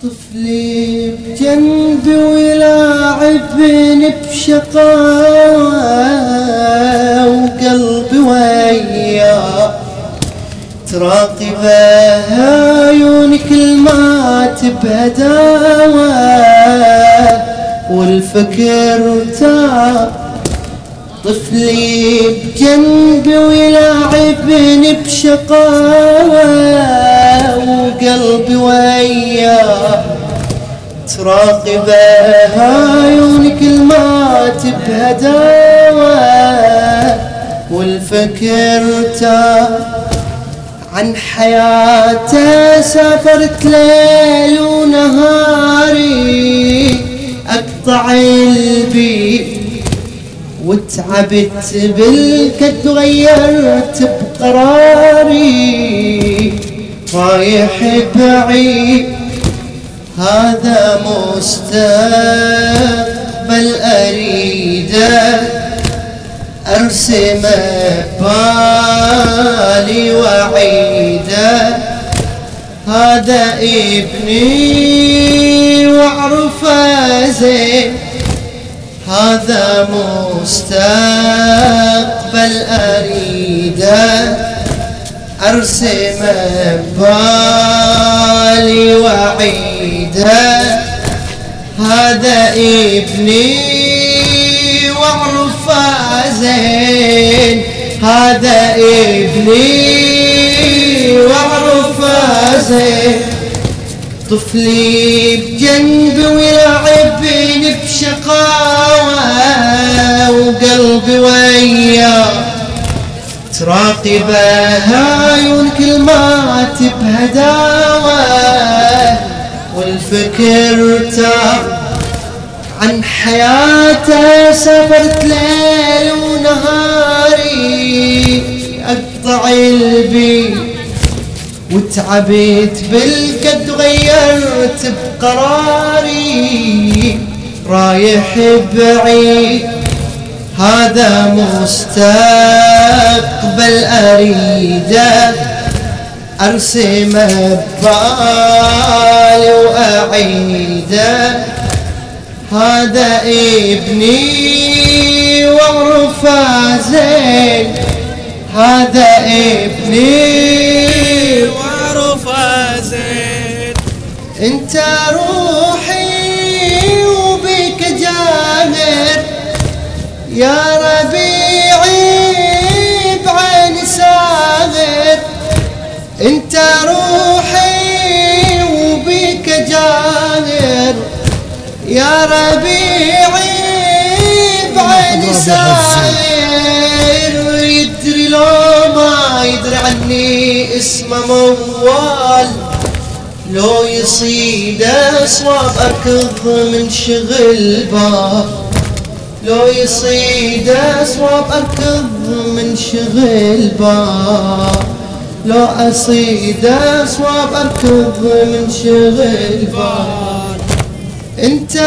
طفلي بجنبي ويلاعبني بشقاوة وقلبي وياه تراقبه عيوني كل ما تبهداوة والفكر تاب. طفلي بجنبي ويلاعبني بشقاوة وقلبي وياه تراقبه عيوني كل ما تبهداوة والفكر تاب. عن حياته سافرت ليل ونهاري أقطع البيت وتعبت بالكد وغيرت بقراري رايح بعيد. هذا مستقبل أريده أرسمه ببالي وعيده. هذا ابني وأعرفه زين هذا مستقبل أريده أرسمه ببالي وعيده. هذا ابني وأعرفه زين هذا ابني وأعرفه زين. طفلي بجنبي ويلعبني بشقاوة وقلبي وياه تراقبه عيون كل ما تبهداوة والفكر تاب. عن حياته سافرت ليل ونهاري أقطع البيت وتعبت بالكد وغيرت بقراري رايح بعيد. هذا مستقبل أريده أرسمه ببالي وأعيده. هذا ابني وأعرفه زين هذا ابني وأعرفه زين. انت روحي وبك جاهر يا ربيعي بعين ساهر. انت روحي وبك جاهر يا ربيعي بعين ساهر. يدري لو ما يدري عني اسمه موال لو يصيد أصواب أركض من شغل باب. لو يصيد أصواب أركض من شغل باب. لو أصيد أصواب أركض من شغل باب. انت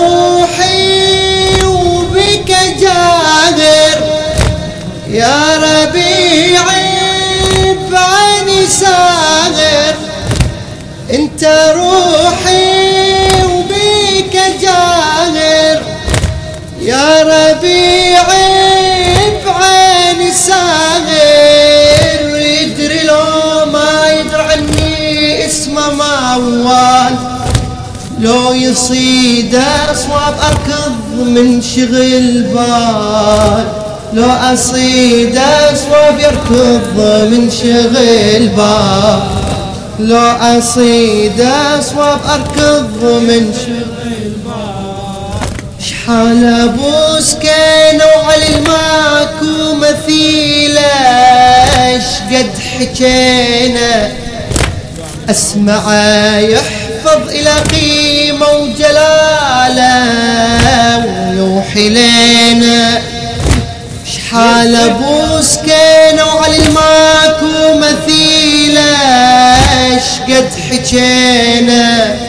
روحي وبك جاهر يا ربيعي بعيني ساهر. انت روحي وبك جاهر يا ربيعي بعيني ساهر. يدري لو ما يدري عني اسمه موال لو يصيد أصواب أركض من شغل بال. لو أصيد أصواب يركض من شغل بال. لو أصيد أصواب أركض من شغل بال. شحال أبوس كانوا على الماكو مثيله شقد حكينا أسمعه يحفظ إلى قيمة وجلاله ويوحي لنا. شحال أبوس كانوا على الماكو مثيله شقد حكينا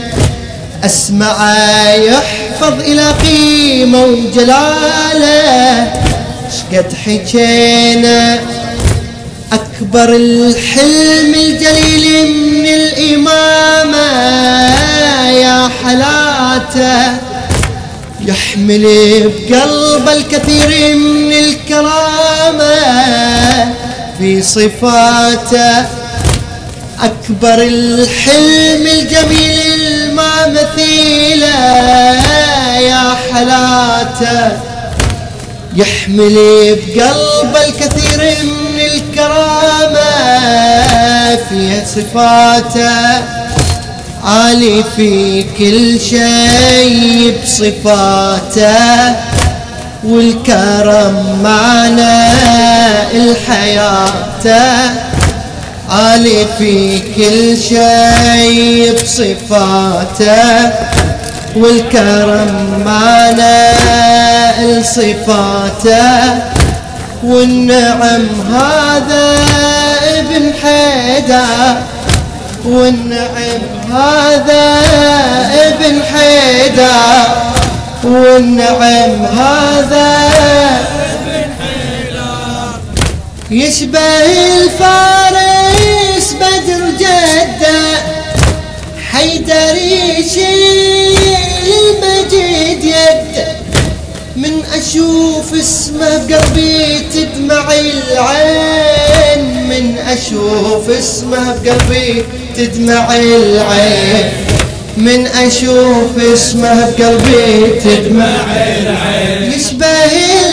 أسمعه يحفظ إلى قيمة وجلاله شقد حكينا. أكبر الحلم الجليل من الإمامة يا صفاته يحمل بقلبه الكثير من الكرامة في صفاته أكبر الحلم الجميل ما مثيله يا حلاته يحمل بقلبه الكثير من الكرامة في صفاته عالي في كل شيء بصفاته والكرم معنى الحياة عالي في كل شيء بصفاته والكرم معنى صفاته والنعم هذا ابن حيدر والنعم هذا ابن حيدر والنعم هذا ابن حيدر يشبه الفارس بدر جده حيدر يشيل المجيد يده من أشوف اسمه بقلبي تدمع العين من أشوف اسمه بقلبي تدمع العين من أشوف اسمه بقلبي تدمع العين يشبه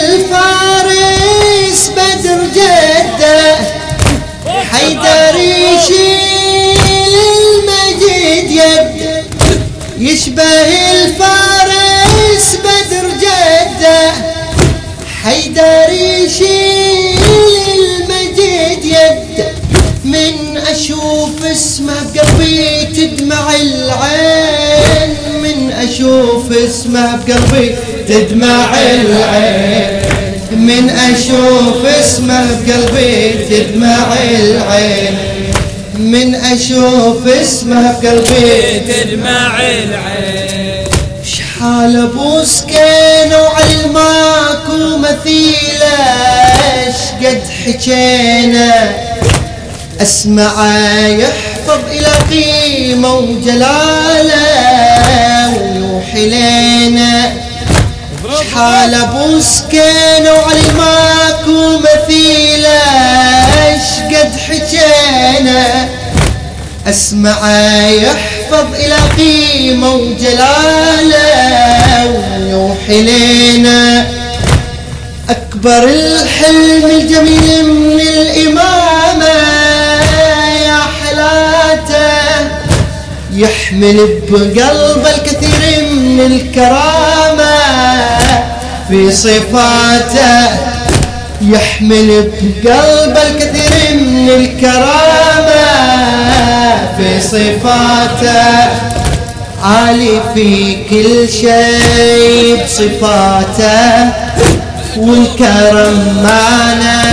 الفارس بدر جده حيدر يشيل المجيد يده يشبه الفارس بدر جده حيدر يشيل المجيد يده من أشوف اسمه بقلبي تدمع العين من أشوف اسمه بقلبي تدمع العين من أشوف اسمه بقلبي تدمع العين من أشوف اسمه بقلبي تدمع العين شحال أبو سكين وعلي ماكو مثيله شقد حجينا أسمعه يحفظ إلى قيمة وجلاله ويوحي لنا شحال أبو سكين وعلي ماكو مثيله شقد حجينا أسمعه يحفظ إلى قيمة وجلاله ويوحي لنا أكبر الحلم الجميل من الإمامة يا حلاته يحمل بقلبه الكثير من الكرامة في صفاته يحمل بقلبه الكثير من الكرامة في صفاته عالي في كل شيء بصفاته والكرم معنى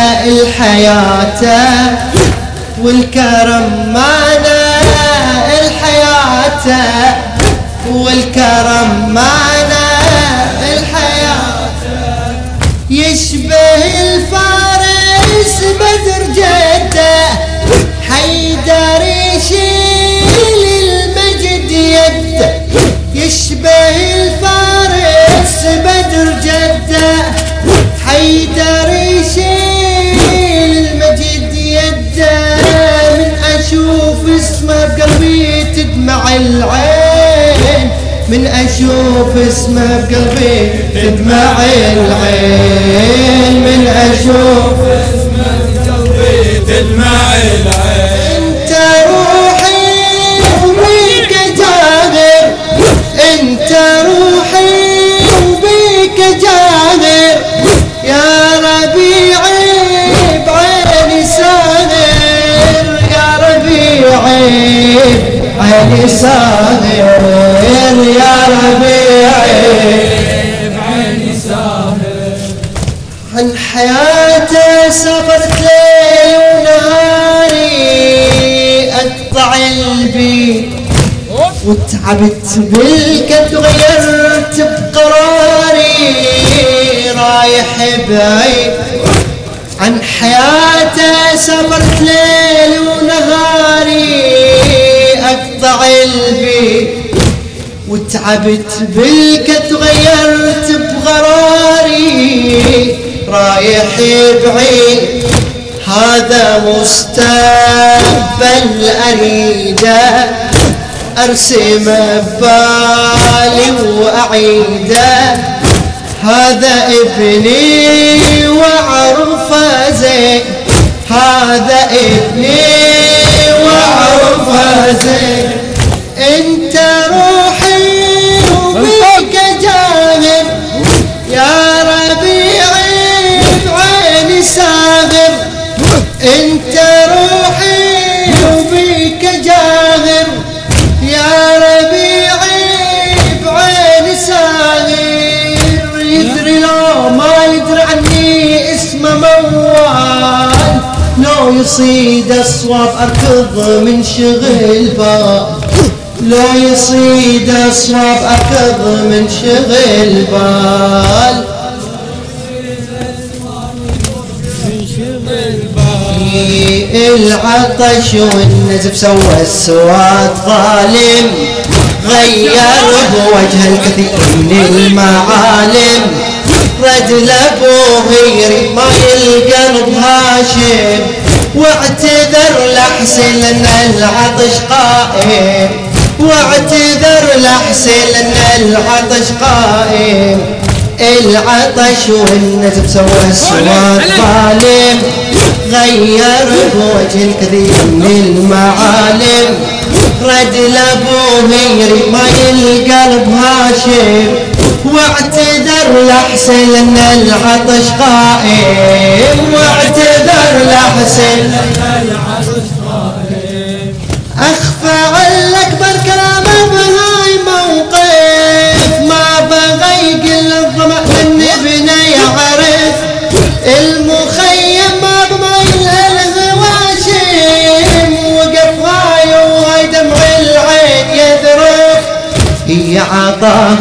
الحياة والكرم معنى الحياة والكرم معنى الحياة يشبه الفارس بدر جده حيدر يشيل المجد يده يشبه الفارس بدر جده حيدر يشيل المجد يده من أشوف اسمه بقلبي تدمع العين من أشوف اسمه بقلبي تدمع العين من أشوف اسمه بقلبي تدمع العين انت روحي وبيك جاهر انت روحي وبيك جاهر يا ربيعي بعيني ساهر يا ربيعي بعيني ساهر يا ربيعي بعيني ساهر عن حياته سافرت ليل ونهاري اقطع البيت وتعبت بالكد وغيرت بقراري رايح بعيد عن حياته سافرت ليل ونهاري اقطع البيت وتعبت بالكد غيرت بغراري رايح بعيد هذا مستقبل أريده أرسمه ببالي وأعيده هذا ابني وأعرفه زين هذا ابني وأعرفه زين انت روحي وبيك جاهر يا ربيعي بعيني ساغر انت روحي وبيك جاهر يا ربيعي بعيني ساغر يدري لو ما يدري عني اسمه موال لو يصيد الصواب اركض من شغل بال لو يصيد الصواب اركض من شغل بال العطش والنزف سوى السواد ظالم غير بوجه الكثير من المعالم رد لابوه يريد ما القلب هاشم واعتذر لحسن ان العطش قائم واعتذر لحسن ان العطش قائم العطش والنزف سوى السواد ظالم غير بوجه الكثير من المعالم رد لابوه يريد ما القلب هاشم واعتذر لحسن ان العطش قائم واعتذر لحسن ان العطش قائم اخفى الاكبر كلامه بهاي موقف ما بغى يقل الظما لان ابنه يعرف المخيم ما بميل الغواشم وقف هاي وهاي دمع العين يذرف هي عطاه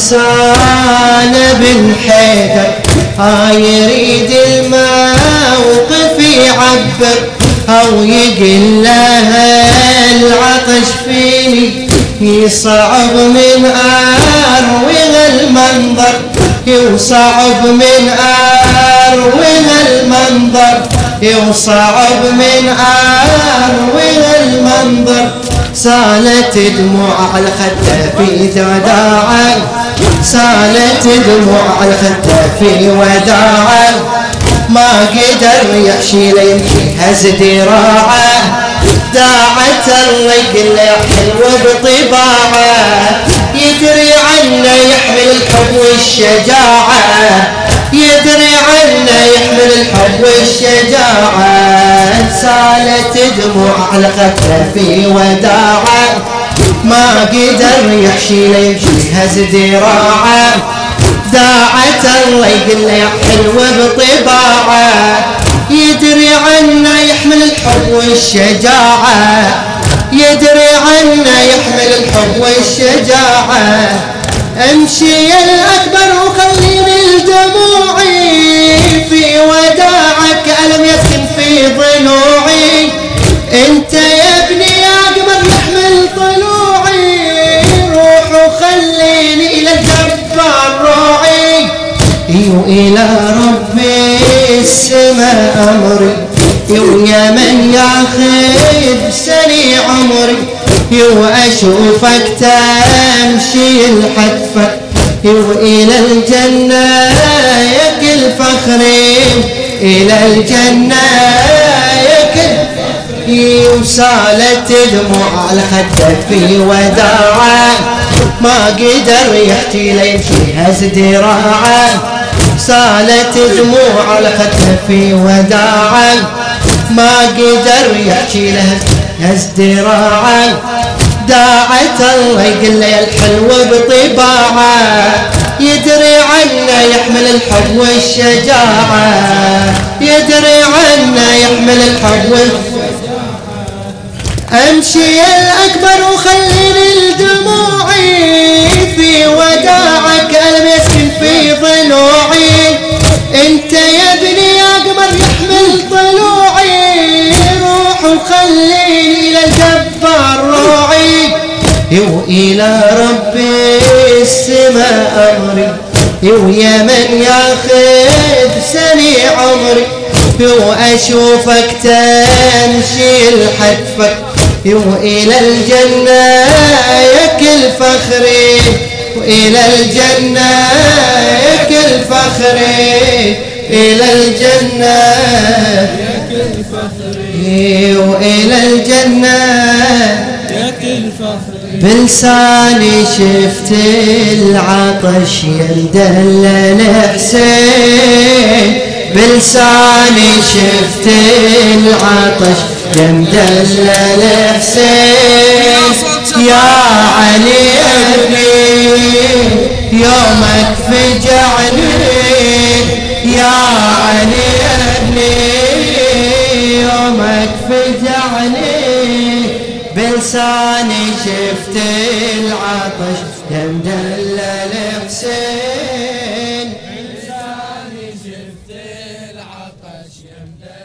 لسان بن حيدر يريد الموقف يعبر او يقل لها العطش فيني يصعب من اروي المنظر يصعب من اروي المنظر يصعب من اروي المنظر سالت دموع على خده في وداعا سالت دموع على خده في وداعا ما قدر يحشي ليمشي هز ذراعه داعت الرجل حلو بطباعه يدري عنه يحمل الحب والشجاعه يدري عنه يحمل الحب والشجاعه سالت دموع على خده في وداعه ما قدر يحشي ليمشي هز ذراعه داعت الله يقول له يا حلو بطباعه يدري عنه يحمل الحب والشجاعه يدري عنه يحمل الحب والشجاعه امشي الاكبر وخليني دموعي في وداعك الم يسكن في ضلوعي انت يا ابني يا قمر يحمل طلوعي روح وخليني الى الجبار روعي الى ربي السماء امري ويا من ياخذ سني عمري واشوفك تمشي الحتفك والى الجنه يا كل فخري الى الجنه يا كل وسالت دموع على خده في وداعه ما قدر يحكي ليمشي هز ذراعه سالت دموع على خده في وداعه ما قدر يحكي له هز ذراعه داعت الله يقول له يا الحلو بطباعه يدري عنه يحمل الحب والشجاعه يدري عنه يحمل الحب امشي الاكبر وخليني دموعي في وداعك الم يسكن في ضلوعي انت يا ابني يا قمر يحمل طلوعي روح وخليني الى الجبار روعي وإلى ربي السماء أمري ويا من ياخذ سني عمري وأشوفك تمشي لحتفك وإلى الجنة يا كل فخري وإلى الجنة يا كل فخري إلى الجنة يا كل فخري وإلى الجنة يا كل فخري بلساني شفت العطش يندل حسين بلساني شفت العطش يندل حسين يا علي ابني يومك فجعني يا علي ابني يومك فجعني بلساني شفت العطش يندل حسين بلساني شفت العطش يمدل